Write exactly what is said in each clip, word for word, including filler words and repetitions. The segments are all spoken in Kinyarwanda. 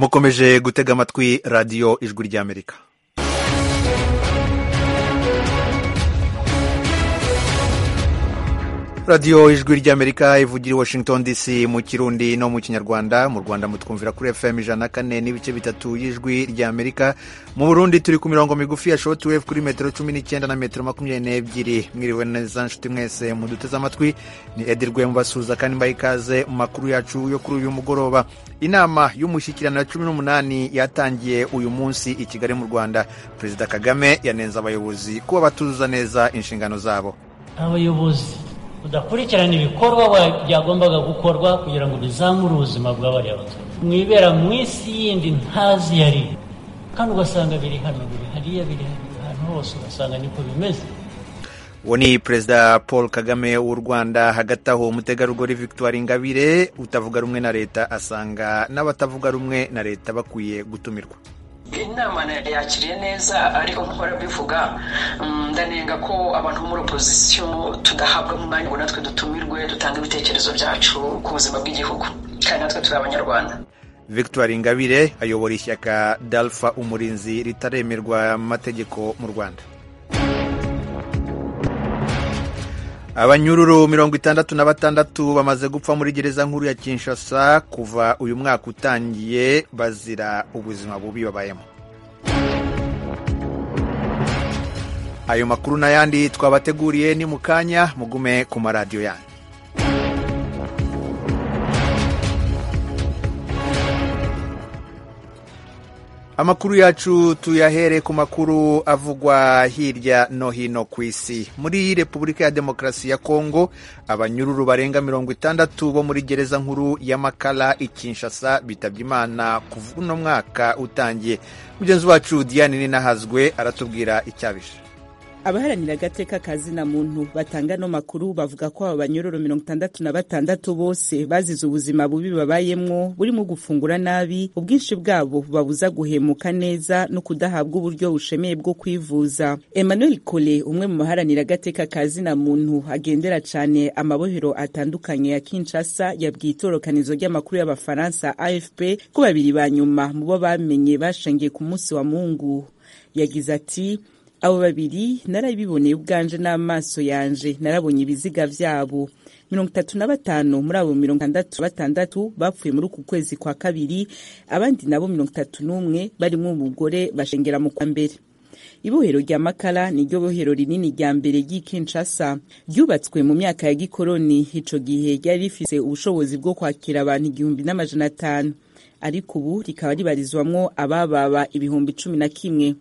mukomeje gutega amatwi radiyo ijwi ry'Amerika. radiyo ijwi ry'Amerika ivugira i Washington D C mu Kirundi no mu Kinyarwanda. Mu Rwanda mutwumvira kuri F M ijana na kane n'ibice bitatu y'ijwi ry'Amerika. Mu Burundi turi ku mirongo migufi ya shortwave kuri metero cumi n'icyenda na metero makumyabiri n'ebyiri. Mwiriwe neza nshuti mwese muduteze amatwi, ni Edirwe mubasuhuza kandi mbaha ikaze mu makuru yacu yo kuri uyu mugoroba. Inama y'umushyikirano ya cumi n'umunani yatangiye uyu munsi i Kigali mu Rwanda. Perezida Kagame yanenze abayobozi kuba batuzuza neza inshingano zabo. Abayobozi udakurikirana ibikorwa byagombaga gukorwa kugira ngo bizamure ubuzima bw'abariya baturage, mwibera mu isi yindi ntazi yari, kandi ugasanga biri hano biri hariya biri ahantu hose ugasanga niko bimeze. Uwo ni Perezida Paul Kagame w'u Rwanda. Hagati aho umutegarugori Victoire Ingabire utavuga rumwe na leta asanga n'abatavuga rumwe na leta bakwiye gutumirwa. Inama yakiriye neza, ariko nkora bivuga ndanenga ko abantu muri opposition tudahabwa umwanya ngo natwe dutumirwe dutanga ibitekerezo byacu ku buzima bw'igihugu, kandi natwe turi abanyarwanda. Victoire Ingabire ayobora ishyaka Dalfa Umurinzi ritaremerwa amategeko mu Rwanda. Abanyururu mirongo itandatu na batandatu bamaze gupfa muri gereza nkuru ya Kinshasa kuva uyu mwaka utangiye bazira ubuzima bubi babayemo. Ayo makuru n'ayandi twabateguriye ni mukanya, mugume ku maradiyo yanyu. Amakuru yacu tuyahere ku makuru avugwa hirya no hino ku isi. Muri Repubulika ya Demokarasi ya Kongo, abanyururu barenga mirongo itandatu bo muri gereza nkuru ya Makala i Kinshasa bitabye Imana kuva uno mwaka utangiye. Mugenzi wacu Diane Ninahazwe aratubwira icyabishe. Abaharanira agateka kazina muntu batanga no makuru bavuga ko aba banyororo mirongo itandatu na batandatu bose bazize ubuzima bubi babayemwo burimo gufungura nabi, ubwinshi bwabo babuza guhemuka neza no kudahabwa uburyo bushemeye bwo kwivuza. Emmanuel Kole, umwe mu baharanira agateka kazina muntu agendera cyane amabohero atandukanye ya Kinshasa, yabwiye itorokanizo ry'amakuru y'Abafaransa A F P ko babiri ba nyuma mu bo bamenye bashengiye ku munsi wa Mungu. Yagize ati, abo babiri narabiboneye ubwanje n'amaso yanje, narabonye ibiziga vyabo. mirongo itatu na batanu muri abo mirongo itandatu na batandatu bapfuye muri uku kwezi kwa kabiri, abandi nabo mirongo itatu n'umwe barimwo umugore bashengera mu kwa mbere. Ibohero rya Makala ni ryo bohero rinini rya mbere ry'i Kinshasa, ryubatswe mu myaka ya gikoroni. Ico gihe ryari rifise ubushobozi bwo kwakira abantu igihumbi n'amajana atanu, ariko ubu rikaba ribarizwamwo abababa ibihumbi cumi na kimwe.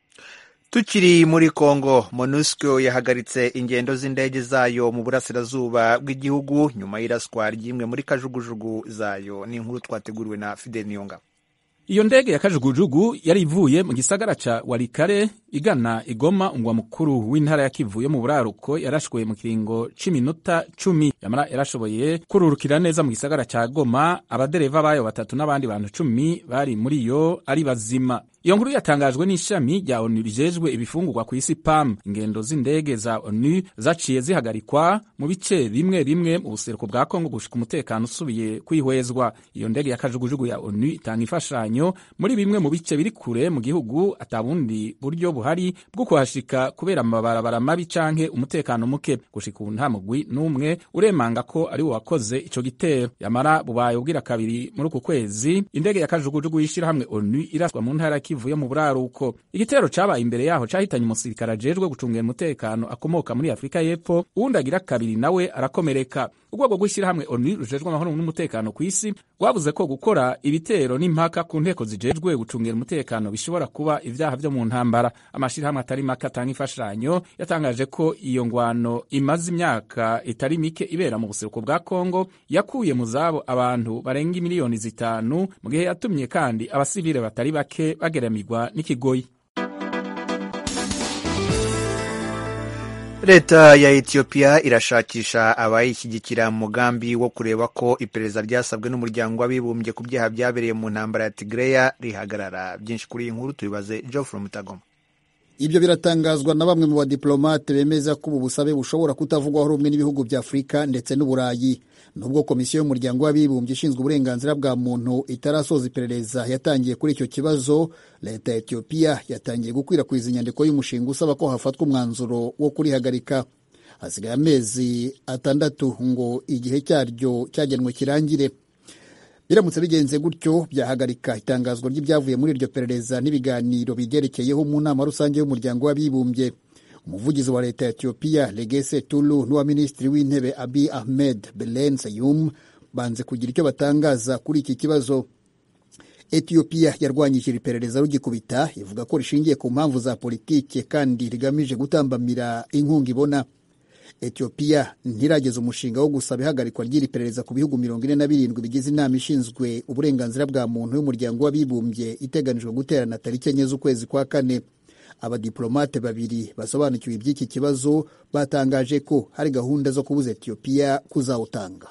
Tukiri muri Kongo, MONUSCO yahagaritse ingendo z'indege zayo mu burasirazuba bw'igihugu nyuma y'iraswa ry'imwe muri kajugujugu zayo. Ni inkuru twateguriwe na Fidel Niyonga. Iyo ndege ya kajugujugu yari ivuye mu gisagara ca Walikale igana Igoma, umugwa mukuru w'intara ya Kivu yo mu buraruko. Yarashwe mu kiringo c'iminota cumi, yamara yarashoboye kururukira neza mu gisagara ca Goma. Abadereva bayo batatu n'abandi bantu cumi bari muri yo ari bazima. Iyo nkuru yatangajwe n'ishami rya ONU rijejwe ibifungurwa ku isi P A M. Ingendo z'indege za ONU zaciye zihagarikwa mu bice bimwe bimwe mu buseruko bwa Kongo gushika umutekano usubiye kwihwezwa. Iyo ndege ya kajugujugu ya ONU itanga imfashanyo muri bimwe mu bice biri kure mu gihugu atabundi buryo buhari bwo kuhashika kubera amabarabara mabi canke umutekano muke. Gushika ubu nta mugwi n'umwe uremanga ko ari wakoze ico gitero. Yamara bubaye ubwira kabiri muri uku kwezi indege ya kajugujugu yishira hamwe ONU iraswa mu ntara Kivu mu buraruko. Igitero cabaye imbere yaho cahitanye umusirikare ajejwe gucungira umutekano akomoka muri Afrika y'Epfo, uwundi agira kabiri nawe arakomereka. Urwego rw'ishyira hamwe ONU rujejwe amahoro n'umutekano ku isi rwavuze ko gukora ibitero n'impaka ku nteko zijejwe gucungira umutekano bishobora kuba ivyaha vyo mu ntambara. Amashirahamwe atari make atanga imfashanyo yatangaje ko iyo ngwano imaze imyaka itari mike ibera mu buseruko bwa Kongo yakuye mu zabo abantu barenga miliyoni zitanu, mu gihe yatumye kandi abasivile batari bake bageramigwa n'ikigoyi. Leta ya Ethiopia irashakisha abayishyigikira mu mugambi wo kureba ko iperereza ryasabwe n'umuryango w'abibumbye ku byaha byabereye mu ntambara ya Tigray rihagarara. Byinshi kuri iyi nkuru tubibaze Geoffrey Mutagoma. Ibyo biratangazwa na bamwe mu badiplomate bemeza ko ubu busabe bushobora kutavugwaho rumwe n'ibihugu bya Afurika ndetse n'Uburayi. Nubwo komisiyo y'umuryango w'abibumbye ishinzwe uburenganzira bwa muntu itarasoza iperereza yatangiye kuri icyo kibazo, leta ya Ethiopia yatangiye gukwirakwiza inyandiko y'umushinga usaba ko hafatwa umwanzuro wo kurihagarika. Hasigaye amezi atandatu ngo igihe cyaryo cyagenwe kirangire. Biramutse bigenze gutyo, byahagarika itangazwa ry'ibyavuye muri iryo perereza n'ibiganiro bigerekeyeho mu nama rusange y'umuryango w'abibumbye. Umuvugizi wa leta ya Ethiopia Legesse Tulu n'uwa minisitiri w'intebe Abiy Ahmed Belen Sayum banze kugira icyo batangaza kuri iki kibazo. Ethiopia yarwanyije iri perereza rugikubita, ivuga ko rishingiye ku mpamvu za politike kandi rigamije gutambamira inkunga ibona. Ethiopia ntirageza umushinga wo gusaba ihagarikwa ry'iri perereza ku bihugu mirongo ine na birindwi bigize inama ishinzwe uburenganzira bwa muntu y'umuryango w'abibumbye iteganijwe guterana tariki enye z'ukwezi kwa kane. Abadiplomate babiri basobanukiwe iby'iki kibazo batangaje ko hari gahunda zo kubuza Ethiopia kuzawutanga.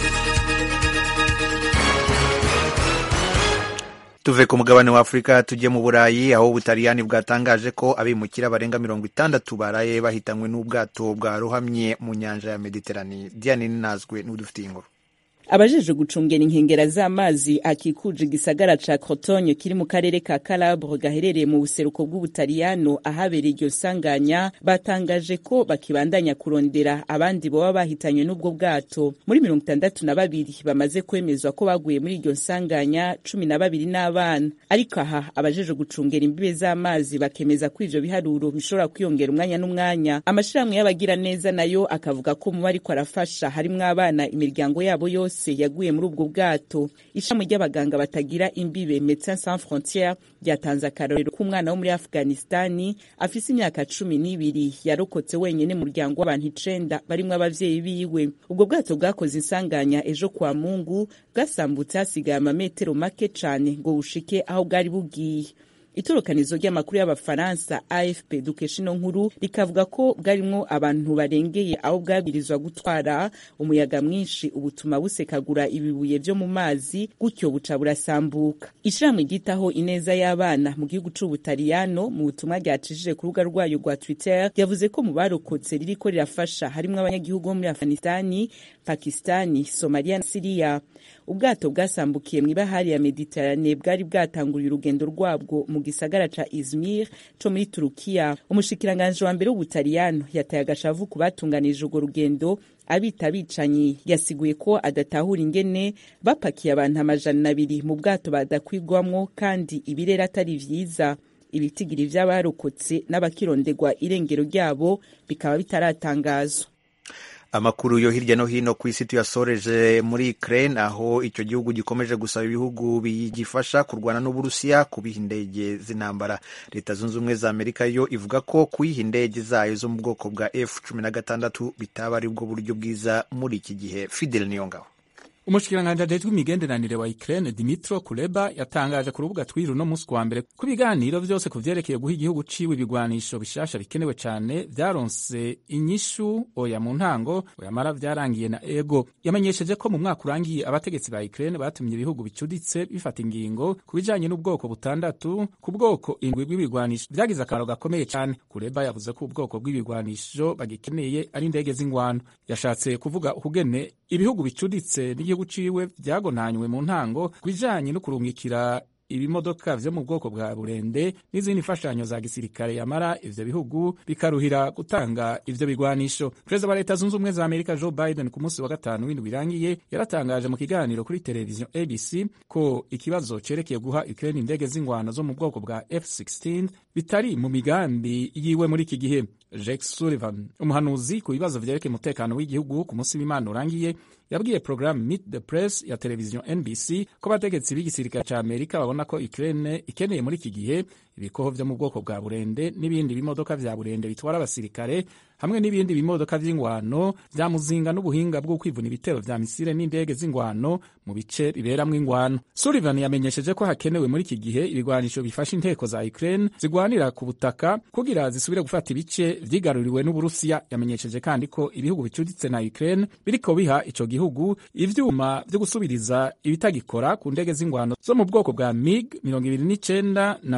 Tuve ku mugabane wa Afurika tujye mu Burayi, aho Ubutaliyani bwatangaje ko abimukira barenga mirongo itandatu baraye bahitanywe n'ubwato bwarohamye mu nyanja ya Mediterane. Diane Ninazwe n'udufitiye inkuru. Abajeje gucungera inkengera z'amazi akikuje igisagara ca Crotone kiri mu karere ka Calabre gaherereye mu buseruko bw'Ubutaliyano ahabereye iryo sanganya batangaje ko bakibandanya kurondera abandi boba bahitanywe n'ubwo bwato. Muri mirongo itandatu na babiri bamaze kwemezwa ko baguye muri iryo sanganya, cumi na babiri n'abana. Ariko aha abajeje gucungera imbibe z'amazi bakemeza ko ivyo biharuro bishobora kwiyongera umwanya n'umwanya. Amashirahamwe y'abagira neza nayo akavuga ko mu bariko arafasha harimwo abana imiryango yabo yose yaguye muri ubwo bwato. Ishami ry'abaganga batagira imbibe Médecins Sans Frontières ryatanze akarorero k'umwana wo muri Afghanistani afise imyaka cumi n'ibiri yarokotse wenyene mu muryango w'abantu icenda barimwo abavyeyi biwe. Ubwo bwato bwakoze insanganya ejo kwa Mungu, bwasambutse hasigaye amametero make cane ngo bushike aho bwari bugiye. Itorokanizo ry'amakuru y'Abafaransa A F P dukesha ino nkuru rikavuga ko bwarimwo abantu barengeye aho bwabirizwa gutwara. Umuyaga mwinshi ubutuma busekagura ibibuye vyo mu mazi, gutyo buca burasambuka. Ishirahamwe ryitaho ineza y'abana mu gihugu c'Ubutaliyano mu butumwa ryacishije ku rubuga rwayo rwa Twitter yavuze ko mu barokotse ririko rirafasha harimwo abanyagihugu bo muri Afghanistani, Pakistani, Somalia na Syria. Ubwato bwasambukiye mw'ibahari ya Mediterane bwari bwatanguriye urugendo rwabwo mu gisagara ca Izmir co muri Turukiya. Umushikiranganje wa mbere w'Ubutaliyano yataye agashavu ku batunganije urwo rugendo abita bicanyi. Yasiguye ko adatahura ingene bapakiye abantu amajana abiri mu bwato badakwigwamwo kandi ibirere atari vyiza. Ibitigiri vy'abarokotse n'abakirondegwa irengero ryabo bikaba bitaratangazwa. Amakuru yo hirya no hino ku isi tuyasoreje muri Ukraine, aho icyo gihugu gikomeje gusaba ibihugu bigifasha kurwana n'Uburusiya kubiha indege z'intambara. Leta zunze ubumwe za Amerika yo ivuga ko kuyiha indege zayo zo mu bwoko bwa F cumi na gatandatu bitaba ari bwo buryo bwiza muri iki gihe. Fidel Niyongabo. Umushikiranganje ajejwe imigenderanire wa Ukraine Dmytro Kuleba yatangaje ku rubuga Twitter no musi wa mbere ko ibiganiro vyose kuvyerekeye guha igihugu ciwe ibigwanisho bishasha bikenewe cane vyaronse inyishu oya mu ntango, oyamara vyarangiye na ego. Yamenyesheje ko mu mwaka urangiye abategetsi ba Ukraine batumye ibihugu bicuditse bifata ingingo kubijanye n'ubwoko butandatu ku bwoko indwi bw'ibigwanisho vyagize akamaro gakomeye cane. Kuleba yavuze ko ubwoko bw'ibigwanisho bagikeneye ari indege z'ingwano. Yashatse kuvuga ukugene ibihugu bicuditse n'igihugu ciwe vyagonanywe mu ntango kwijanye no kurungikira ibimodoka vyo mu bwoko bwa burende n'izindi mfashanyo za gisirikare, yamara ivyo bihugu bikaruhira gutanga ivyo bigwanisho. Perezida wa Leta zunze ubumwe za Amerika Joe Biden ku munsi wa gatanu w'indwi irangiye yaratangaje mu kiganiro kuri televiziyo A B C ko ikibazo cerekeye guha Ukraine indege z'ingwano zo mu bwoko bwa F sixteen bitari mu migambi yiwe muri iki gihe. Jake Sullivan, umuhanuzi ku bibazo vyerekeye umutekano w'igihugu, ku munsi w'Imana urangiye yabwiye programme Meet the Press ya televiziyo N B C ko abategetsi b'igisirikare ca Amerika babona ko Ukraine ikeneye muri iki gihe ibikoho vyo mu bwoko bwa burende n'ibindi bimodoka vya burende bitwara abasirikare hamwe n'ibindi bimodoka vy'ingwano vya muzinga n'ubuhinga bwo kwivuna ibitero vya misile n'indege z'ingwano mu bice biberamwo ingwano. Sullivan yamenyesheje ko hakenewe muri iki gihe ibigwanisho bifasha inteko za Ukraine zigwanira ku butaka kugira zisubire gufata ibice vyigaruriwe n'Uburusiya. Yamenyesheje kandi ko ibihugu bicuditse na Ukraine biriko biha ico gihugu ivyuma vyo gusubiriza ibitagikora ku ndege z'ingwano zo mu bwoko bwa MiG mirongo ibiri n'icenda na Sukhoi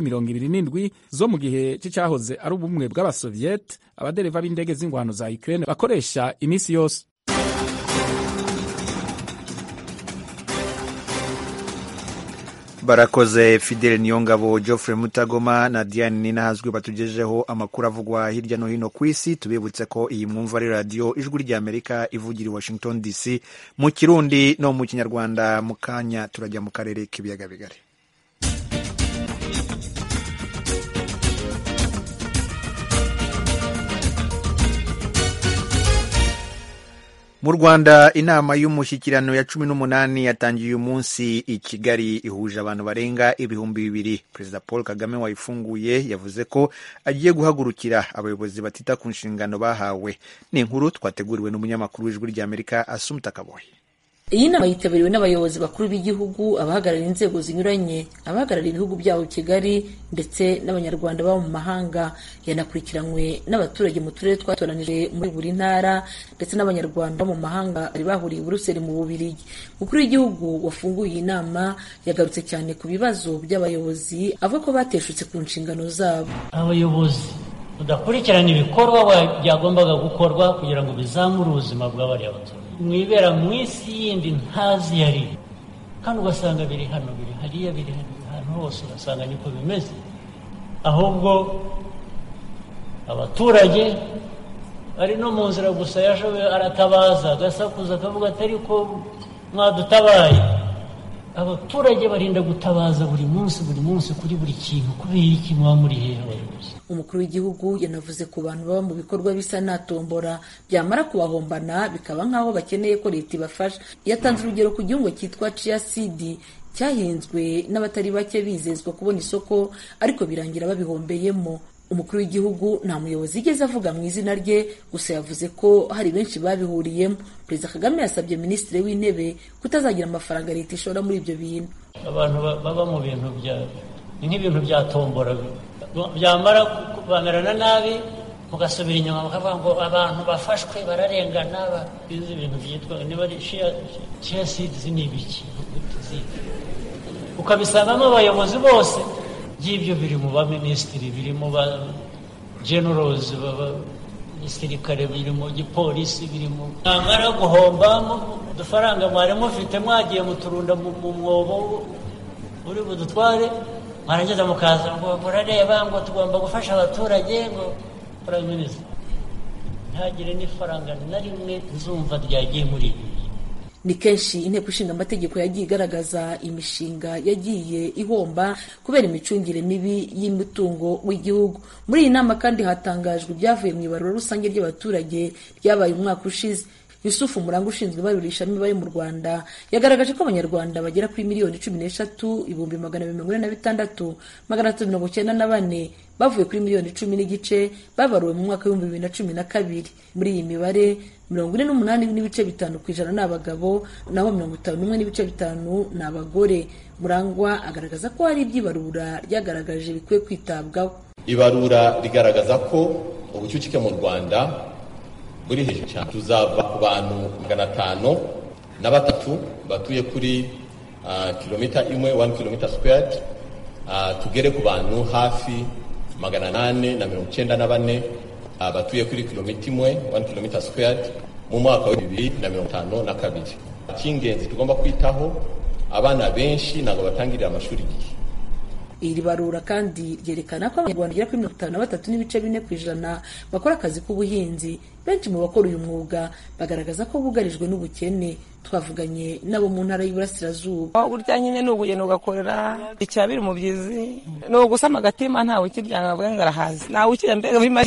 mirongo ibiri n'indwi zo mu gihe c'icyahoze ari ubumwe bw'abasoviet abadereva b'indege z'ingwano za Ukraine bakoresha imisi yose. Barakoze Fidele Niyongabo, Geoffrey Mutagoma na Diane Ninahazwe batugejeho amakuru avugwa hirya no hino ku isi. Tubibutse ko iyi mwumva ari radio Ijwi ry'Amerika ivugira i Washington D C mu Kirundi no mu Kinyarwanda. Mu kanya turajya mu karere k'ibiyaga bigari. Mu Rwanda inama y'umushyikirano ya cumi n'umunani yatangiye uyu munsi i Kigali ihuje abantu barenga ibihumbi bibiri. Perezida Paul Kagame wayifunguye yavuze ko agiye guhagurukira abayobozi batita ku nshingano bahawe. Ni inkuru twateguriwe n'umunyamakuru w'Ijwi ry'Amerika Assumpta Kaboyi. Iyi nama yitabiriwe n'abayobozi bakuru b'igihugu, abahagarariye inzego zinyuranye, abahagarariye ibihugu byabo Kigali ndetse n'abanyarwanda baba mu mahanga. Yanakurikiranywe n'abaturage mu turere twatoranije muri buri ntara ndetse n'abanyarwanda mu mahanga bari bahuriye i Buruseli mu Bubiligi. Umukuru w'igihugu wafunguye iyi nama yagarutse cyane ku bibazo by'abayobozi, avuga ko bateshutse ku nshingano zabo. Abayobozi udakurikirana ibikorwa byagombaga gukorwa kugira ngo bizamure ubuzima bw'abari abaturage, mwibera mu isi yindi ntazi yari, kandi ugasanga biri hano biri hariya biri hano hose ugasanga niko bimeze. Ahubwo abaturage ari no mu nzira gusa yashoboye aratabaza agasakuza akavuga atari ko mwadutabaye. Abaturage barinda gutabaza buri munsi buri munsi kuri buri kintu. Kubera iki muba muri hehe abayobozi? Umukuru w'igihugu yanavuze ku bantu baba mu bikorwa bisa natombora byamara kubahombana bikaba nk'aho bakeneye ko leta ibafasha. Yatanze urugero ku gihingwa cyitwa chia seed cyahinzwe n'abatari bake bizezwa kubona isoko ariko birangira babihombeyemo. Umukuru w'igihugu nta muyobozi igeze avuga mu izina rye, gusa yavuze ko hari benshi babihuriyemo. Perezida Kagame yasabye Minisitiri w'Intebe kutazagira amafaranga leta ishora muri ibyo bintu. Abantu baba mu bintu bya nk'ibintu byatombora byamara kubangarana nabi mugasubira inyuma mukavuga ngo abantu bafashwe bararengana. Bizi ibintu byitwa niba ari chia seeds ni ibiki, ukabisangamo abayobozi bose y'ibyo biri mu ba minisitiri, biri mu ba generals, baba gisirikare, biri mu gipolisi, biri mu mwamara guhomba udufaranga mwari mufite mwagiye muturunda mu mwobo uri budutware, mwarangiza mukaza ngo murareba ngo tugomba gufasha abaturage ngo Prime Minister ntagire n'ifaranga na rimwe nzumva ryagiye muri ibi. Ni kenshi inteko ishinga amategeko yagiye igaragaza imishinga yagiye ihomba kubera imicungire mibi y'imitungo w'igihugu. Muri iyi nama kandi hatangajwe ibyavuye mu ibarura rusange ry'abaturage ryabaye umwaka ushize. Yusufu Muranga ushinzwe ibarurishamibare mu Rwanda yagaragaje ko abanyarwanda bagera kuri miliyoni cumi n'eshatu ibihumbi magana abiri mirongo ine na bitandatu magana atatu mirongo icyenda na bane bavuye kuri miliyoni cumi n'igice babaruwe mu mwaka w'ibihumbi bibiri na cumi na kabiri. Muri iyi mibare mirongo ine n'umunani n'ibice bitanu ku ijana ni abagabo, naho mirongo itanu n'umwe n'ibice bitanu ni abagore. Murangwa agaragaza ko hari iby'ibarura ryagaragaje bikwiye kwitabwaho. Ibarura rigaragaza ko ubucucike mu Rwanda buri hejuru cyane. Tuzava ku bantu magana atanu na batatu batuye kuri uh, kilomita imwe one kilometer squared, uh, tugere ku bantu hafi magana nane na mirongo icyenda na bane uh, batuye kuri kilomita imwe one kilometer squared mu mwaka wa bibiri na mirongo itanu na kabiri. Cy'ingenzi tugomba kwitaho, abana benshi ntabwo batangirira amashuri igihe. Iri barura kandi ryerekana ko abanyarwanda bagera kuri mirongo itanu na batatu n'ibice bine ku ijana bakora akazi k'ubuhinzi. Benshi mu bakora uyu mwuga bagaragaza ko bugarijwe n'ubukene. Twavuganye nabo mu ntara y'Iburasirazuba. Urya nyine ni ugenda ugakorera icyabiri umubyizi, ni ugusama agatima ntawe ukiryanga avuga ngo arahazi, ntawe ukirya mbega bimari.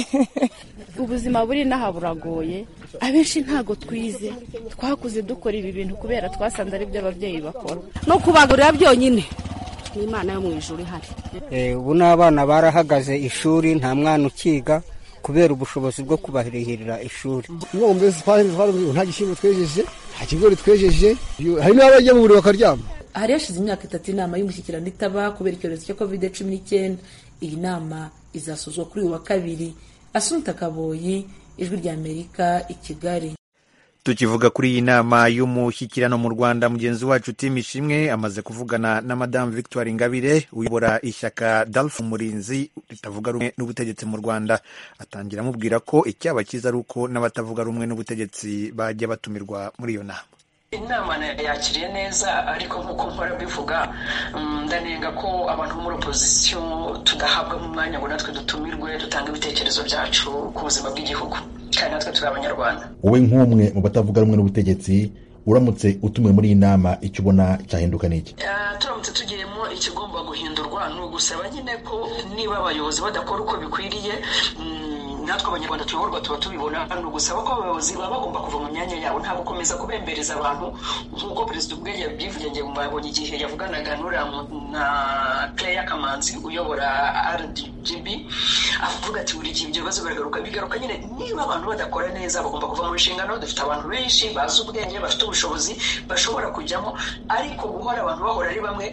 Ubuzima buri n'aha buragoye, abenshi ntago twize, twakuze dukora ibi bintu kubera twasanze ari byo ababyeyi bakora, no kubagurira byonyine n'Imana yo mu ijuru ihari. Eh, ubu n'abana barahagaze ishuri, nta mwana ukiga kubera ubushobozi bwo kubahirihirira ishuri. Ngo mbese twari nta gishyimbo twejeje, nta kigori twejeje, hari n'abajya mu buri bakaryama. Hari hashize imyaka itatu inama y'umushyikirano itaba kubera icyorezo cya covid cumi n'icyenda. Iyi nama izasozwa kuri uyu wa kabiri. Assumpta Kaboyi, Ijwi ry'Amerika, i Kigali. tukivuga kuri iyi nama y'umushyikirano mu Rwanda, mugenzi wacu Tim Ishimwe amaze kuvugana na Madame Victoire Ingabire uyobora ishyaka Dalfa Umurinzi ritavuga rumwe n'ubutegetsi mu Rwanda. Atangira amubwira ko icyaba cyiza ari uko n'abatavuga rumwe n'ubutegetsi bajya batumirwa muri iyo nama. Inama yakiriye neza, ariko nk'uko mpora bivuga ndanenga ko abantu muri opposition tudahabwa mu mwanya ngo natwe dutumirwe dutanga ibitekerezo byacu ku buzima bw'igihugu, kandi natwe turi abanyarwanda. Wowe nk'umwe mu batavuga rumwe n'ubutegetsi, uramutse utumiwe muri iyi nama, icyo ubona cyahinduka n'iki? Turamutse tugiyemo ikigomba guhindurwa ni ugusaba nyine ko niba abayobozi badakora uko bikwiriye, natwe abanyarwanda tuyoborwa tuba tubibona, ni ugusaba ko abayobozi baba bagomba kuva mu myanya yabo, nta gukomeza kubembereza abantu nk'uko perezida ubwe yabivuye. Ngiye mubonye igihe yavuganaga na Claire Kamanzi uyobora R D G B, avuga ati buri gihe ibyo bibazo biragaruka bigaruka nyine. Niba abantu badakora neza bagomba kuva mu nshingano. Dufite abantu benshi bazi ubwenge, bafite ubushobozi, bashobora kujyamo, ariko guhora abantu bahora ari bamwe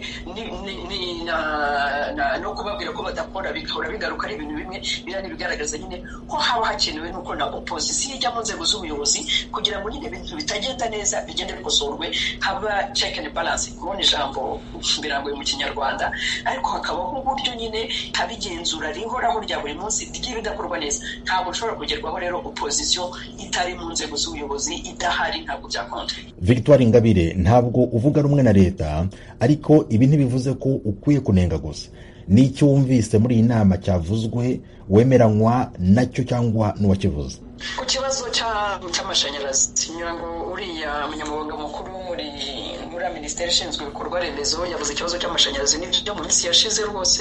no kubabwira ko badakora bigahora bigaruka ari ibintu bimwe, birani bigaragaza nyine ko haba hakenewe nuko na opposition ijya mu nzego z'ubuyobozi kugira ngo nyine ibintu bitagenda neza bigende bikosorwe, haba check and balance, kubona ijambo birangoye mu Kinyarwanda, ariko hakabaho uburyo nyine habigenzura rihoraho rya buri munsi ry'ibidakorwa neza. Ntabwo ushobora kugerwaho rero opposition itari mu nzego z'ubuyobozi, idahari, ntabwo byakontra. Victoire Ingabire, ntabwo uvuga rumwe na leta, ariko ibi ntibivuze ko ukwiye kunenga gusa. N'icyo wumvise muri iyi nama cyavuzwe wemeranywa nacyo cyangwa n'uwakivuze? Ku kibazo cy'amashanyarazi, nyirango uriya munyamabanga mukuru muri muri minisiteri ishinzwe ibikorwa remezo yavuze ikibazo cy'amashanyarazi. N'ibyo mu minsi yashize rwose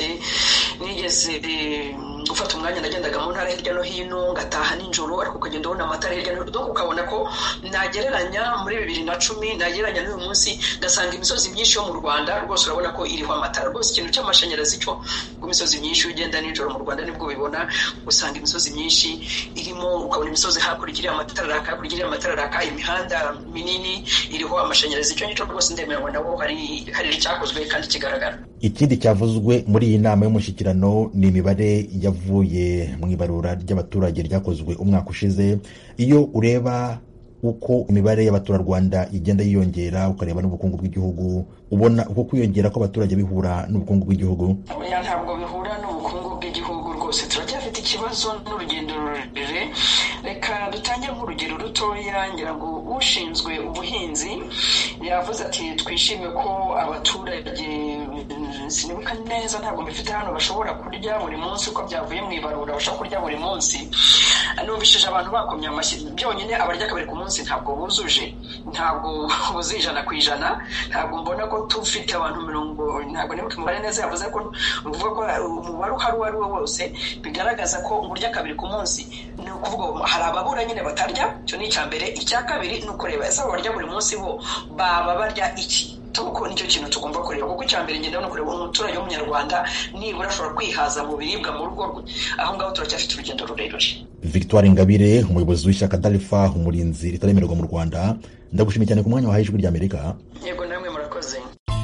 nigeze gufata umwanya, nagendaga mu ntara hirya no hino, ngataha nijoro, ariko ukagenda ubona amatara hirya no hino, ukabona ko nagereranya muri bibiri na cumi nagereranya n'uyu munsi, ngasanga imisozi myinshi yo mu Rwanda rwose urabona ko iriho amatara. Rwose ikintu cy'amashanyarazi cyo ku misozi myinshi ugenda nijoro mu Rwanda nibwo bibona, usanga imisozi myinshi irimo, ukabona imisozi hakurikira amatara raka, hakurikira amatara raka, imihanda minini iriho amashanyarazi. Icyo nicyo rwose ndemerwa nabo hari hari icyakozwe kandi kigaragara. Ikindi cyavuzwe muri iyi nama y'umushyikirano ni imibare yavuye mu ibarura ry'abaturage ryakozwe umwaka ushize. Iyo ureba uko imibare y'abaturarwanda igenda yiyongera, ukareba n'ubukungu bw'igihugu, ubona uko kwiyongera ko abaturage bihura n'ubukungu bw'igihugu? Oya, ntabwo bihura n'ubukungu bw'igihugu rwose. Turacyafite ikibazo n'urugendo rurerure. Reka dutange nk'urugero rutoya. Ngira ngo ushinzwe ubuhinzi yavuze ati twishime ko abaturage, sinibuka neza, ntabwo mbifite hano, bashobora kurya buri munsi uko byavuye mu ibarura, bashobora kurya buri munsi. Numvishije abantu bakomye amashyi. Byonyine abarya kabiri ku munsi ntabwo buzuje, ntabwo buzuye ijana ku ijana. Ntabwo mbona ko tufite abantu mirongo, ntabwo nibuka umubare neza, yavuze ko uvuga ko umubare uhari uwo ari wo wose, bigaragaza ko urya kabiri ku munsi. Ni ukuvuga hari ababura nyine batarya, icyo ni icya mbere. Icya kabiri ni ukureba ese barya buri munsi bo baba barya iki. Tuko nicyo kintu tugomba kureba, kuko icya mbere ngenda no kureba umuturage w'umunyarwanda nibura ashobora kwihaza mu biribwa mu rugo rwe. Aho ngaho turacyafite urugendo rurerure. Victoire Ingabire, umuyobozi w'ishyaka Dalfa Umurinzi ritaremerwa mu Rwanda, ndagushimiye cyane ku mwanya wahaye Ijwi ry'Amerika. Yego, namwe murakoze.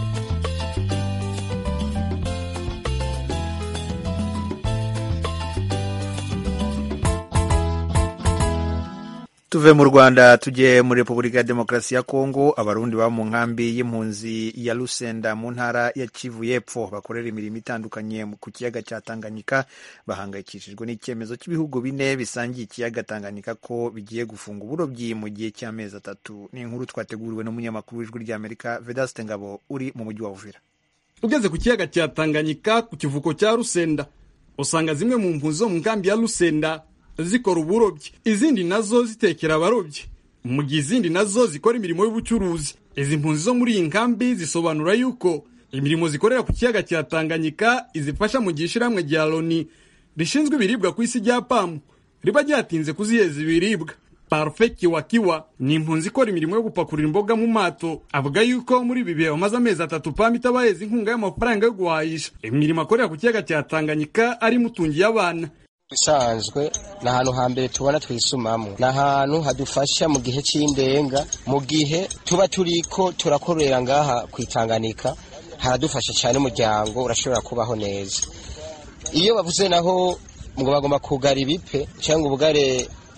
Tuve mu Rwanda tujye muri Repubulika ya Demokarasi ya Kongo. Abarundi baba mu nkambi y'impunzi ya Lusenda mu ntara ya Kivu y'Epfo bakorera imirimo itandukanye ku kiyaga cya Tanganyika bahangayikishijwe n'icyemezo cy'ibihugu bine bisangiye ikiyaga Tanganyika ko bigiye gufunga uburobyi mu gihe cy'amezi atatu. Ni inkuru twateguriwe n'umunyamakuru w'Ijwi ry'Amerika Vedaste Ngabo uri mu mujyi wa Uvira. Ugeze ku kiyaga cya Tanganyika ku kivuko cya Lusenda, usanga zimwe mu mpunzi zo mu nkambi ya Lusenda zikora uburobyi, izindi nazo zitekera abarobyi, mu gihe izindi nazo zikora imirimo y'ubucuruzi. Izi mpunzi zo muri iyi nkambi zisobanura yuko imirimo zikorera ku kiyaga cya Tanganyika izifasha mu gihe ishyirahamwe rya Loni rishinzwe ibiribwa ku isi rya PAM riba ryatinze kuziheza ibiribwa. Parfait Kiwakiwa ni impunzi ikora imirimo yo gupakurura imboga mu mato, avuga yuko muri ibi bihe bamaze amezi atatu PAM itabaheza inkunga y'amafaranga yo guhahisha imirimo akorera ku kiyaga cya Tanganyika ari mutungiye abana. Bisanzwe na hantu hambere tubona twisumamo, na hantu hadufasha mu gihe cy'indenga, mu gihe tuba turiko turakorera ngaha kwitanganika, haradufasha cyane, umuryango urashobora kubaho neza. Iyo bavuze naho ngo bagomba kugara ibipe cyangwa ubugare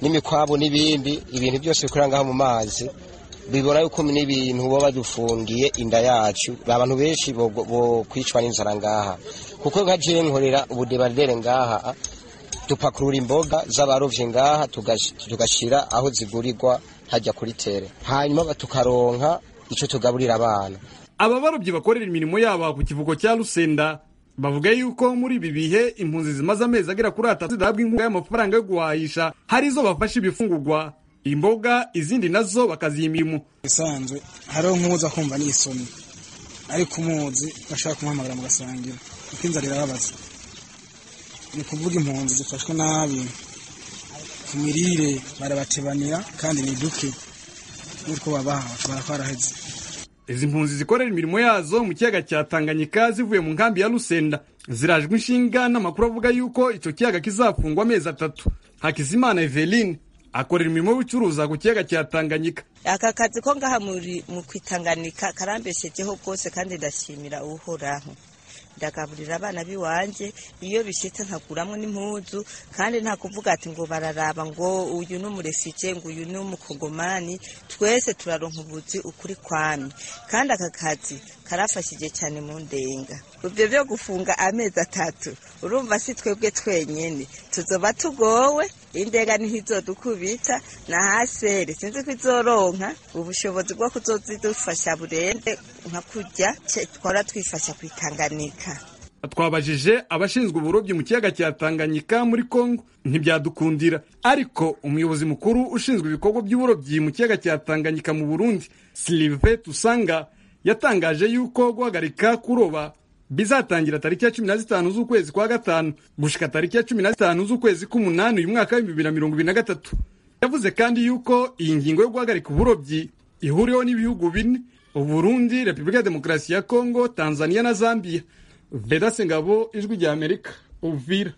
n'imikwabo n'ibindi ibintu byose bikorera ngaha mu mazi bibona yuko n'ibintu baba badufungiye inda yacu abantu benshi bo kwicwa n'inzara ngaha kuko nka je nkorera ubudebardere ngaha dupakurura imboga z'abarovye ngaha tugashira aho zigurirwa hajya kuri tere hanyuma tukaronka ico tugaburira abana. Aba barovyi bakorera imirimo yabo ku kivuko cya Lusenda bavuga yuko muri ibi bihe impunzi zimaze amezi agera kuri atatu zidahabwa inkunga y'amafaranga yo guhahisha hari izo bafasha ibifungurwa imboga izindi nazo bakazimirimo bisanzwe hariho nk'uza kumva n'isoni ariko umuzi bashaka kumuhamagara mu gasangira kuko inzara irababaza ni kuvuga impunzi zifashwe nabi ku mirire barabatebanira kandi ni duke nuko babaha barakaraheze. Izi mpunzi zikorera imirimo yazo mu kiyaga cya Tanganyika zivuye mu nkambi ya Lusenda zirajwe inshinga n'amakuru avuga yuko icyo kiyaga kizafungwa amezi atatu. Hakizimana Eveline akorera imirimo y'ubucuruza ku kiyaga cya Tanganyika. Aka kazi ko ngaha muri mu kwitanganika karambeshejeho rwose kandi ndashimira uhoraho. Ndagaburira abana biwanje iyo bishitse nkaguramwe n'impuzu kandi nta kuvuga ati ngo bararaba ngo uyu n'umurefije ngo uyu n'umukongomani twese turaronka ubuzi ukuri kwami kandi aka kazi karafashije cyane mu ndenga. Ubyo byo gufunga amezi atatu urumva si twebwe twenyene tuzoba tugowe indenga ntizodukubita na hasere sinzi kwizoronka ubushobozi bwo kuzozidufasha burende nka kurya twara twifasha kwitanganika. Twabajije abashinzwe uburobyi mu kiyaga cya Tanganyika muri Kongo ntibyadukundira ariko umuyobozi mukuru ushinzwe ibikorwa by'uburobyi mu kiyaga cya Tanganyika mu Burundi Sylvain Tusanga yatangaje yuko guhagarika kuroba bizatangira tariki ya cumi na zitanu z'ukwezi kwa gatanu gushika tariki ya cumi na zitanu z'ukwezi k'umunani uyu mwaka wa bibiri na mirongo ibiri na gatatu. Yavuze kandi yuko iyi ngingo yo guhagarika uburobyi ihuriweho n'ibihugu bine Uburundi, Repubulika ya Demokarasi ya Kongo, Tanzania na Zambia. Vedaste Ngabo, Ijwi rya Amerika, Uvira.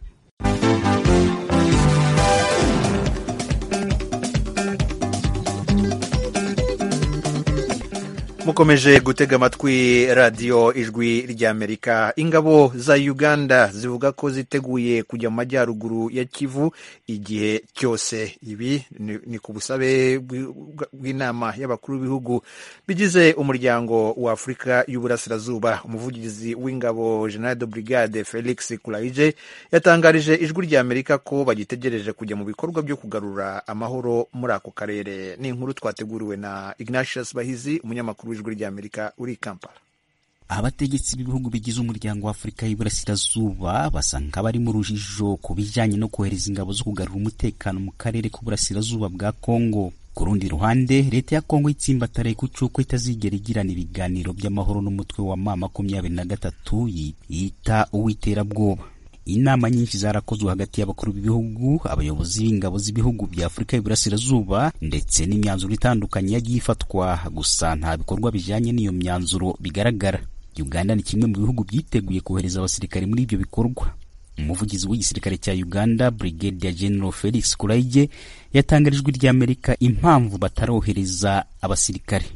Mukomeje gutega amatwi radio Ijwi rya Amerika. Ingabo za Uganda zivuga ko ziteguye kujya mu majyaruguru ya Kivu igihe cyose. Ibi ni, ni ku busabe bw'inama y'abakuru b'ibihugu bigize umuryango wa Afrika y'Uburasirazuba. Umuvugizi w'ingabo General de Brigade Felix Kulaije yatangarije Ijwi rya Amerika ko bagitegereje kujya mu bikorwa byo kugarura amahoro muri ako karere. Ni inkuru twateguriwe na Ignatius Bahizi, umunyamakuru Ijwi rya Amerika uri Kampala. Abategetsi b'ibihugu bigize umuryango wa Afrika y'Iburasirazuba basanga bari mu rujijo ku bijyanye no kohereza ingabo zo kugarura umutekano mu karere k'uburasirazuba bwa Kongo. Ku rundi ruhande, leta ya Kongo itsimbatare ku cyuko itazigera igirana ibiganiro by'amahoro n'umutwe wa M makumyabiri na gatatu yita uw'iterabwoba. Inama nyinshi zarakozwe hagati y'abakuru b'ibihugu, abayobozi b'ingabo z'ibihugu bya Afrika y'Iburasirazuba ndetse n'imyanzuro itandukanye yagiye ifatwa, gusa nta bikorwa bijyanye n'iyo myanzuro bigaragara. Uganda ni kimwe mu bihugu byiteguye kohereza abasirikare muri ibyo bikorwa. Umuvugizi w'igisirikare cya Uganda, Brigadier General Felix Kulaije, yatangarijwe rya Amerika impamvu batarohereza abasirikare.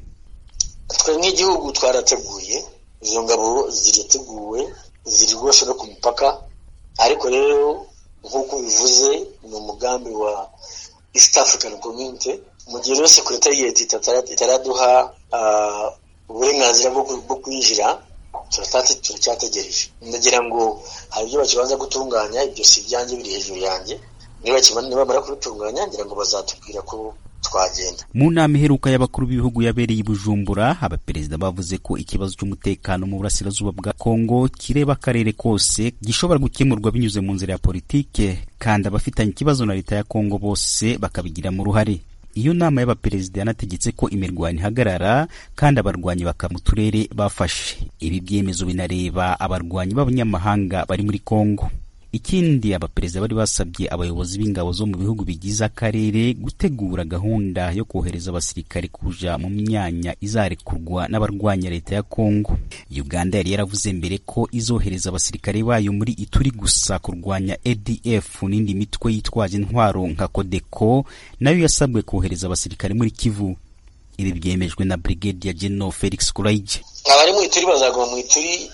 Twe nk'igihugu twarateguye, izo ngabo ziriteguwe, ziri rwose no ku mupaka. Ariko rero nk'uko bivuze ni umugambi wa East African Community mu gihe rwose kureta yeti itaraduha uburenganzira bwo kwinjira turatati turacyategereje. Ndagira ngo hari ibyo bakibanza gutunganya, ibyo si byanjye biri hejuru yanjye, niba kimanira bamara kubitunganya ngira ngo bazatubwira ko twagenda. Mu nama iheruka y'abakuru b'ibihugu yabereye i Bujumbura, abaperezida bavuze ko ikibazo cy'umutekano mu burasirazuba bwa Kongo kireba akarere kose gishobora gukemurwa binyuze mu nzira ya politike, kandi abafitanye ikibazo na leta ya Kongo bose bakabigiramo uruhare. Iyo nama y'abaperezida yanategetse ko imirwano ihagarara kandi abarwanyi bakava mu turere bafashe. Ibi byemezo binareba abarwanyi b'abanyamahanga bari muri Kongo. Ikindi, abaperezida bari basabye abayobozi b'ingabo zo mu bihugu bigize akarere gutegura gahunda yo kohereza abasirikare kuja mu myanya izarekurwa n'abarwanya leta ya Kongo. Uganda yari yaravuze mbere ko izohereza abasirikare bayo muri Ituri gusa kurwanya A D F n'indi mitwe yitwaje intwaro nka Codeco, nayo yasabwe kohereza abasirikare muri Kivu. Ibi byemejwe na Brigadier General Felix Kulaije. Abari mu Ituri bazaguma mu Ituri,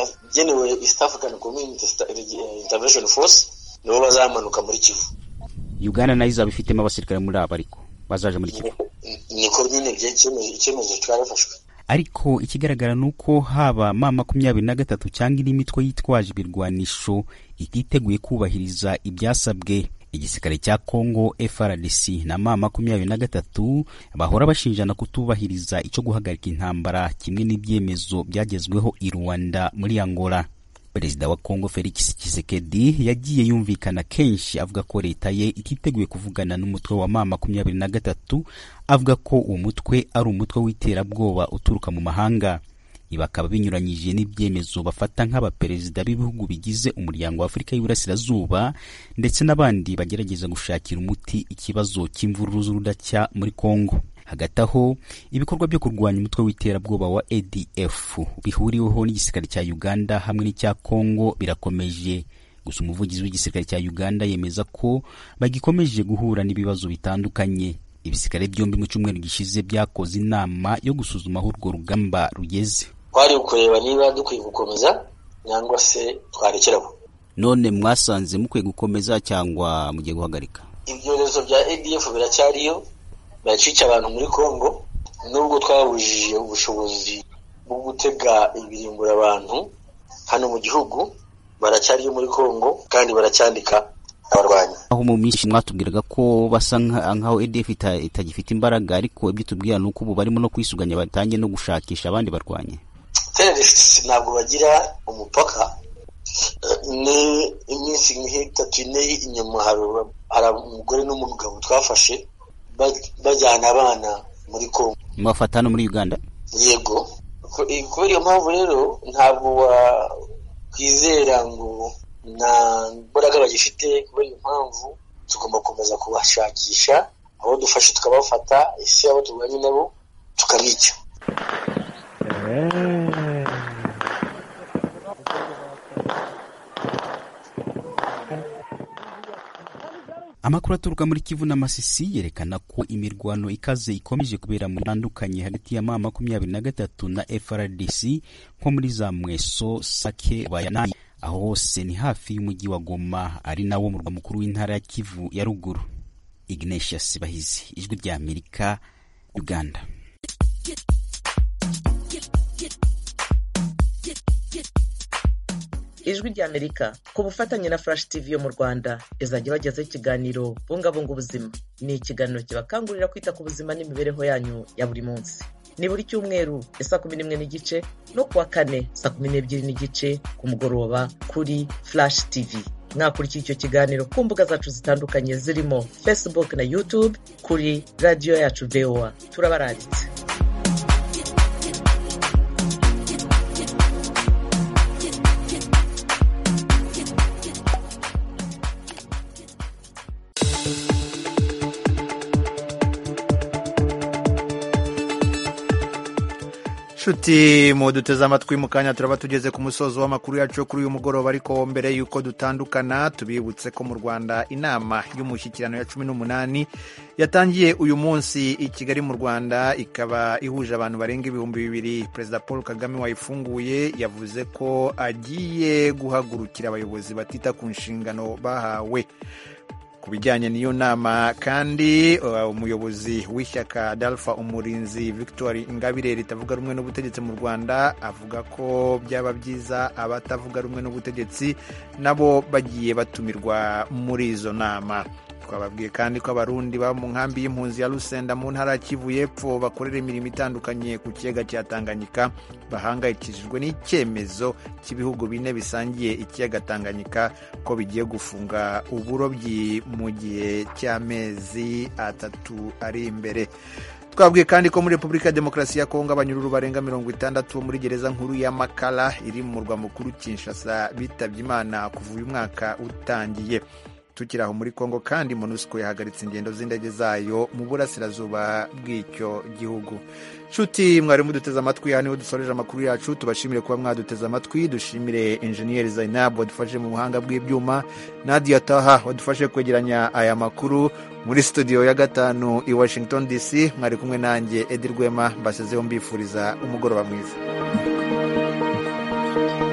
abagenewe East African Community Intervention Force nibo bazamanuka muri Kivu. Uganda nayo izaba ifitemo abasirikare muri aba ariko bazaje muri Kivu. Niko nyine icyemezo cyarafashwe. Ariko ikigaragara nuko haba ma makumyabiri na gatatu cyangwa indi mitwe yitwaje ibirwanisho ititeguye kubahiriza ibyasabwe. Igisirikare cya Congo F R D C na ma makumyabiri na gatatu bahora bashinjana kutubahiriza icyo guhagarika intambara kimwe n'ibyemezo byagezweho i Rwanda muri Angola. Perezida wa Congo Felix Tshisekedi yagiye yumvikana kenshi avuga ko leta ye ititeguye kuvugana n'umutwe wa ma makumyabiri na gatatu, avuga ko uwo mutwe ari umutwe w'iterabwoba uturuka mu mahanga. Ibakaba binyuranyije n'ibyemezo bafata nk'abaperezida b'ibihugu bigize umuryango wa Afurika y'Iburasirazuba ndetse n'abandi bagerageza gushakira umuti ikibazo cy'imvururu z'urudacya muri Congo. Hagati aho ibikorwa byo kurwanya umutwe w'iterabwoba wa A D F bihuriweho n'igisirikare cya Uganda hamwe n'icya Congo birakomeje. Gusa umuvugizi w'igisirikare cya Uganda yemeza ko bagikomeje guhura n'ibibazo bitandukanye. Ibisikare byombi mu cyumweru gishize byakoze inama yo gusuzuma aho urwo rugamba rugeze. Kwari ukureba niba dukwiye gukomeza cyangwa se twarekeraho. None mwasanze mukwiye gukomeza cyangwa mugiye guhagarika? Ibyorezo bya A D F biracyariyo, bacica abantu muri Congo, nubwo twabujije ubushobozi bwo gutega ibirimbura abantu hano mu gihugu, baracyariyo muri Congo kandi baracyandika abarwanya. Aho mu minsi mwatubwiraga ko basa nkaho A D F itagifite imbaraga, ariko ibyo tubwira nuko ubu barimo no kwisuganya batangiye no gushakisha abandi barwanye. Terrorists ntabwo bagira umupaka. Ni iminsi nk'itatu ine inyuma hari umugore n'umugabo twafashe bajyana abana muri Congo. Mufata no muri Uganda? Yego. Kubera iyo mpamvu rero ntabwo wakwizera ngo na mbaraga bagifite. Kubera iyo mpamvu tugomba gukomeza kubashakisha, abo dufashe tukabafata, ese abo turwanye nabo tukabica. Amakuru aturuka muri Kivu na Masisi yerekana ko imirwano ikaze ikomeje kubera mu bitandukanye hagati ya ma makumyabiri na gatatu na F R D C nko muri za Mweso, Sake, Bayana. Aho hose ni hafi y'umujyi wa Goma, ari nawo murwa mukuru w'intara ya Kivu ya ruguru. Ignatius Bahizi, Ijwi rya Amerika, Uganda. Ijwi rya Amerika ku bufatanye na Flash T V yo mu Rwanda izajya bagezaho ikiganiro bungabunga ubuzima. Ni ikiganiro kibakangurira kwita ku buzima n'imibereho yanyu ya buri munsi. Ni buri cyumweru saa kumi n'imwe n'igice no kuwa kane saa kumi n'ebyiri n'igice ku mugoroba kuri Flash T V. Mwakurikira icyo kiganiro ku mbuga zacu zitandukanye zirimo Facebook na YouTube kuri radio yacu V O A. Turabaranditse. Shuti mu duteze amatwi mu kanya turaba tugeze ku musozo w'amakuru yacu kuri uyu mugoroba, ariko mbere yuko dutandukana tubibutse ko mu Rwanda inama y'umushyikirano ya cumi n'umunani yatangiye uyu munsi i Kigali mu Rwanda, ikaba ihuje abantu barenga ibihumbi bibiri. Perezida Paul Kagame wayifunguye yavuze ko agiye guhagurukira abayobozi batita ku nshingano bahawe. Ku bijyanye n'iyo nama kandi uh, umuyobozi w'ishyaka Dalfa Umurinzi Victoire Ingabire ritavuga rumwe n'ubutegetsi mu Rwanda avuga ko byaba byiza abatavuga rumwe n'ubutegetsi nabo bagiye batumirwa muri izo nama. Twababwiye kandi ko abarundi baba mu nkambi y'impunzi ya Lusenda mu ntara ya Kivu y'Epfo bakorera imirimo itandukanye ku kiyaga cya Tanganyika bahangayikishijwe n'icyemezo cy'ibihugu bine bisangiye ikiyaga Tanganyika ko bigiye gufunga uburobyi mu gihe cy'amezi atatu ari imbere. Twabwiye kandi ko muri Repubulika ya Demokarasi ya Kongo abanyururu barenga mirongo itandatu muri gereza nkuru ya Makala iri mu murwa mukuru Kinshasa bitabye Imana kuva uyu mwaka utangiye. Tukiri aho muri Kongo kandi MONUSCO yahagaritse ingendo z'indege zayo mu burasirazuba bw'icyo gihugu. Shuti mwari muduteze amatwi, hano dusoreje amakuru yacu. Tubashimire kuba mwaduteze amatwi, dushimire Engineer Zainab wadufashe mu buhanga bw'ibyuma, Nadia Taha wadufashe kwegeranya aya makuru. Muri studio ya gatanu i Washington D C mwari kumwe nanjye Edi Rwema, mbasezeho mbifuriza umugoroba mwiza.